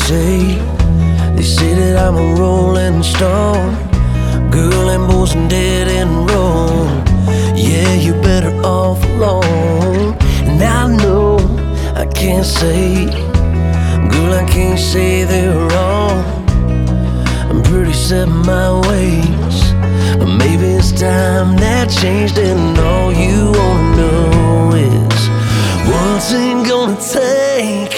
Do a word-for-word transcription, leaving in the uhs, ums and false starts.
say, they say that I'm a rolling stone. Girl, I'm boasting dead and wrong. Yeah, you better off alone. And I know I can't say, girl, I can't say they're wrong. I'm pretty set in my ways, but maybe it's time that changed. And all you wanna know is, what's it gonna take